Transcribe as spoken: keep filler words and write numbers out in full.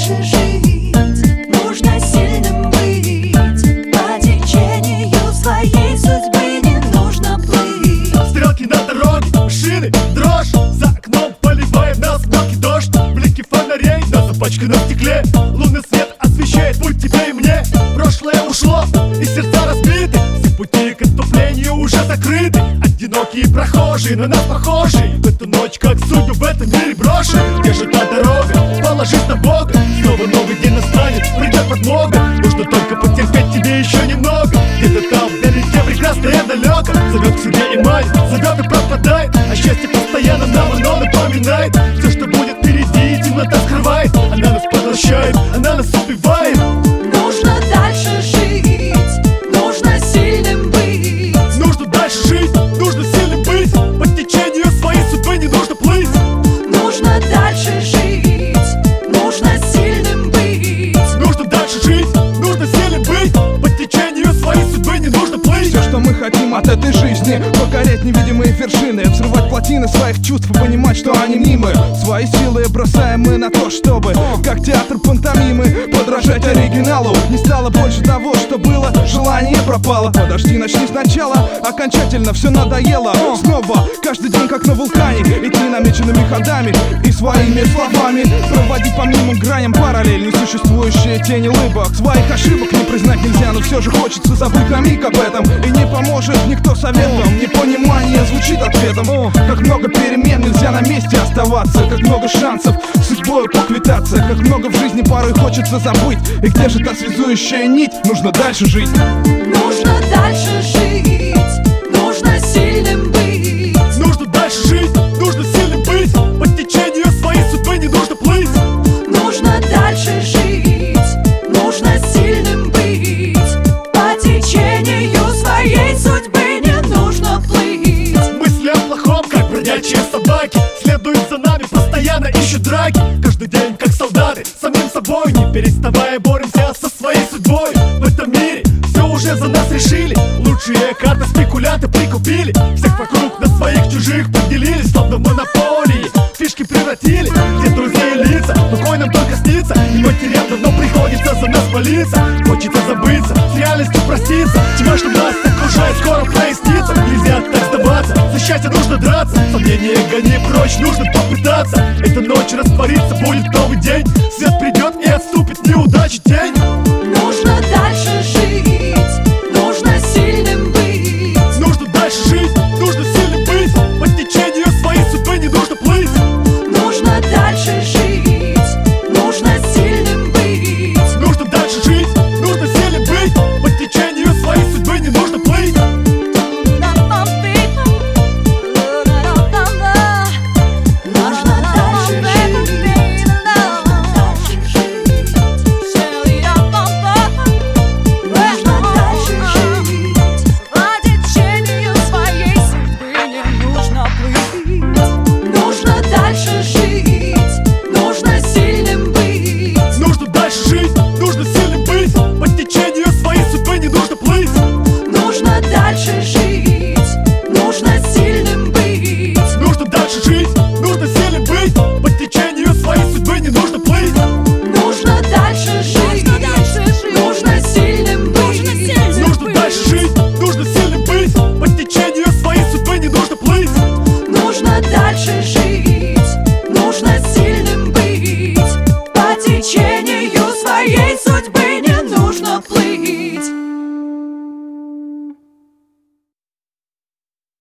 дальше жить, нужно сильным быть. По течению своей судьбы не нужно плыть. Стрелки на дороге, машины, дрожь. За окном поливает нас мелкий дождь. Блики фонарей на запачканном стекле. Лунный свет освещает путь тебе и мне. Прошлое ушло, и сердца разбиты. Все пути к отступлению уже закрыты. Одинокие прохожие, на нас похожие. В эту ночь, как судьбу в этом мире брошен. Где же та дорога? Положись на Бога. Снова новый день настанет, придет подмога. Нужно только потерпеть тебе еще немного. Где-то там вдалеке прекрасно и далеко. Зовет к себе и манит, зовет и пропадает. А счастье постоянно нам оно напоминает. Все, что будет впереди, темнота скрывает. Она нас поглощает, она нас убивает. Нужно дальше жить, нужно сильным быть. Нужно дальше жить, нужно сильным быть. По течению своей судьбы не нужно плыть. Нужно дальше жить, нужно сильным быть. Нужно дальше жить, нужно сильным быть. По течению своей судьбы не нужно плыть. Все, что мы хотим от этой жизни, покорять невидимые вершины, взрывать плотины своих чувств и понимать, что они мнимы. Свои силы бросаем мы на то, чтобы, как театр пантомимы, подражать оригиналу. Не стало больше того, что было, желание пропало. Подожди, начни сначала, окончательно все надоело. Снова, каждый день как на вулкане, идти намеченными ходами и своими словами проводить по мнимым граням параллель, несуществующие тени улыбок. Своих ошибок не признать нельзя, но все же хочется забыть на миг об этом. И не поможет никто советом, непонимание звучит ответом. Как много перемен, нельзя на месте оставаться. Как много шансов с судьбой поквитаться. Как много в жизни порой хочется забыть. И где же та связующая нить? Нужно дальше жить. Нужно дальше жить, нужно сильным быть. Нужно дальше жить, нужно сильным быть. По течению своей судьбы не нужно плыть. Нужно дальше жить, нужно сильным быть. По течению своей судьбы не нужно плыть. Мысли о плохом, как бродячие собаки, следуют за нами, постоянно ищут драки. Каждый день, как солдаты, самим собой, не переставая боремся со своей судьбой. В этом мире все уже за нас решили. Лучшие карты спекулянты прикупили. Всех вокруг на своих чужих поделили, словно в монополии фишки превратили. Где друзья и лица, покой нам только снится. И матерям давно приходится за нас молиться. Хочется забыться, с реальностью проститься. Тьма, что нас окружает, скоро прояснится. Нельзя так сдаваться, за счастье нужно драться. Сомнения гони прочь, нужно попытаться. Эта ночь растворится, будет новый день. Свет придет и отступит неудачи тень.